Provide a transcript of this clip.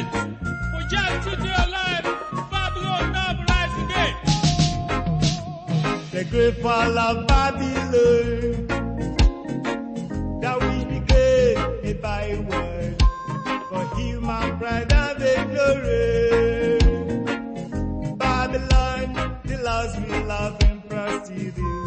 tonight. For just to do alive, Babylon now rise again. The great fall of Babylon, that we became a byword for human pride and victory. Babylon, the lost we love and prostitute.